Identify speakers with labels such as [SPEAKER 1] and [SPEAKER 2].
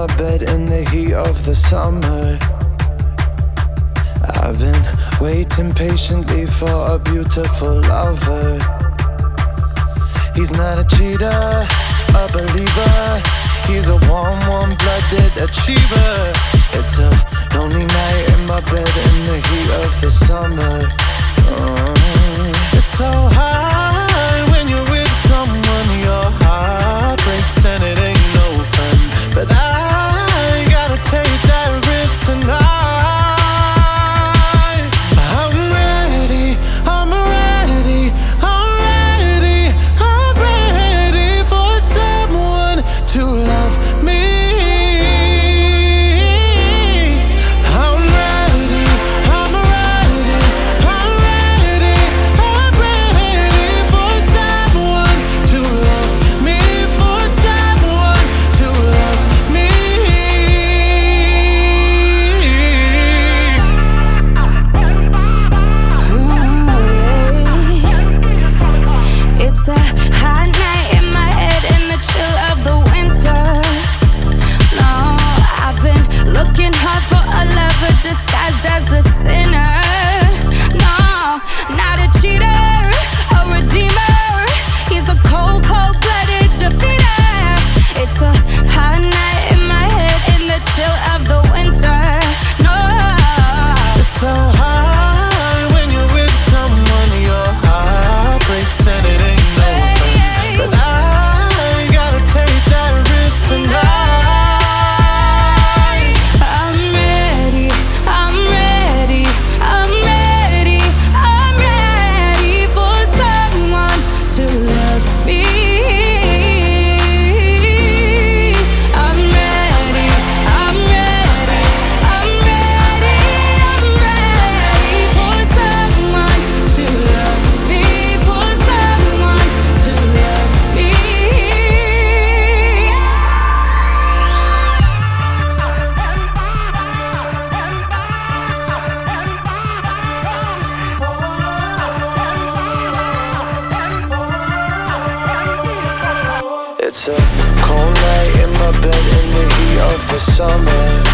[SPEAKER 1] my bed in the heat of the summer. I've been waiting patiently for a beautiful lover. He's not a cheater, a believer. He's a warm, warm-blooded achiever. It's a lonely night in my bed in the heat of the summer. It's so hard when you're with someone. Your heart breaks and it ain't no fun. But I gotta take that risk tonight. I'm ready, I'm ready, I'm ready, I'm ready for someone to love me. I'm ready, I'm ready, I'm ready, I'm ready for someone to love me, for someone to love me.
[SPEAKER 2] It's a hot night in my head in the chill of the winter. No, I've been looking hard for a lover disguised as a sinner. No, not a cheater, a redeemer. He's a cold, cold-blooded defeater. It's a hot night in my head in the chill of the winter. No,
[SPEAKER 1] It's so hard when you're with someone. Your heart breaks and it ain't no fun. But I gotta take that risk tonight.
[SPEAKER 2] I'm ready, I'm ready, I'm ready, I'm ready for someone to love me. I'm ready, I'm ready, I'm ready, I'm ready for someone to love me, for someone to love me.
[SPEAKER 1] It's a cold night in my bed in the heat of the summer.